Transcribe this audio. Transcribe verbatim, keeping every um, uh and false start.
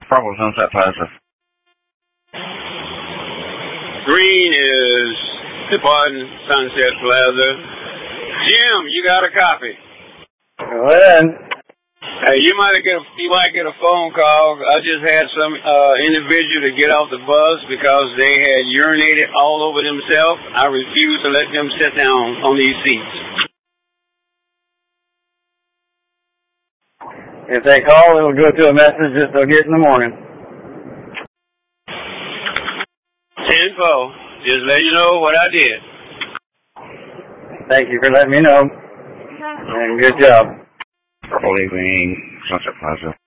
Bravo Sunset Plaza. Green is departing Sunset Plaza. Jim, you got a copy? Go ahead. Hey, you might get a, you might get a phone call. I just had some uh, individual to get off the bus because they had urinated all over themselves. I refuse to let them sit down on these seats. If they call, it'll go to a message that they'll get in the morning. ten four. Just let you know what I did. Thank you for letting me know. And good job. Purple Green Sunset Plaza.